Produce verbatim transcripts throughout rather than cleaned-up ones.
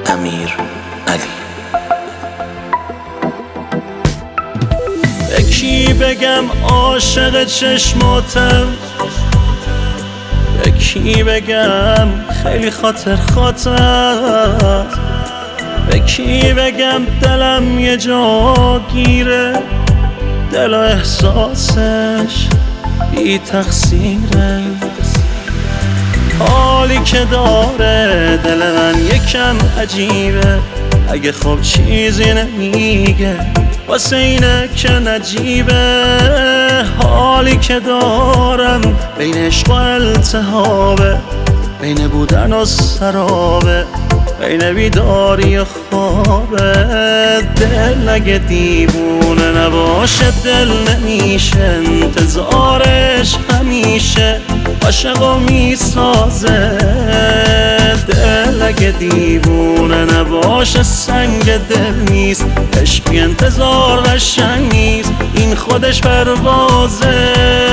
امیر علی. به کی بگم عاشق چشماتم، به کی بگم خیلی خاطر خاطر، به کی بگم دلم یه جا گیره، دل و احساسش بی تقصیره. حالی که داره دل من یکم عجیبه، اگه خب چیزی نمیگه واسه اینه که نجیبه. حالی که دارم بین عشق و التهابه، بین بودن و سرابه، بین بیداری و خوابه. دل اگه دیوونه نباشه دل نمیشه، انتظارش همیشه عاشقو میسازه. دل اگه دیوونه نباشه سنگ دل نیست، عشق بی انتظار قشنگ نیست، این خودش پروازه.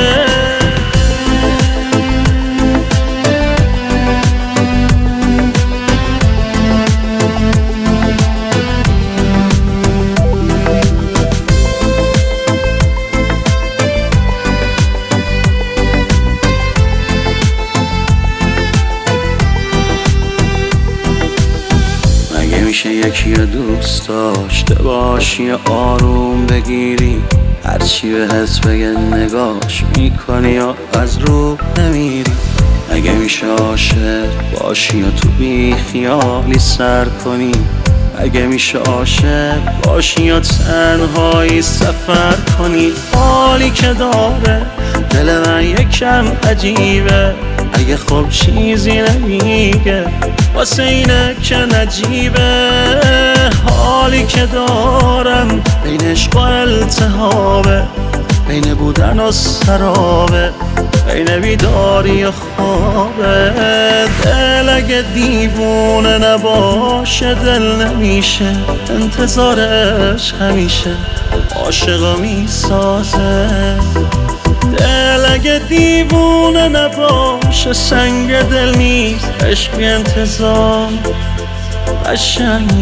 میشه یکی رو دوست داشته باشی یا آروم بگیری، هرچی به حس بگه نگاش میکنی یا از رو نمیری. اگه میشه عاشق باشی یا تو بی خیالی سر کنی، اگه میشه عاشق باشی یا تنهایی سفر کنی. حالی که داره دل من یکم عجیبه، اگه خب چیزی نمیگه واسه اینه که نجیبه. حالی که دارم بین عشق و التهابه، بین بودن و سرابه، بین بیداری و خوابه. دل اگه دیوونه نباشه دل نمیشه، انتظارش همیشه عاشقو میسازه. دل اگه دیوونه نباشه سنگ دل نیست، عشق بی انتظار قشنگ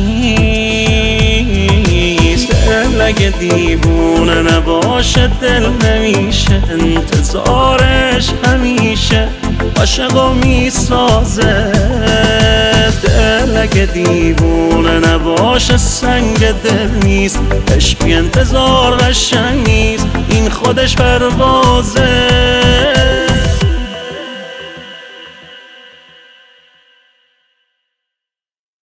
نیست. دل اگه دیوونه نباشه دل نمیشه، انتظارش همیشه عاشقو میسازه. دل اگه دیوونه نباشه سنگ دل نیست، عشق بی انتظار قشنگ نیست، این خودش پروازه.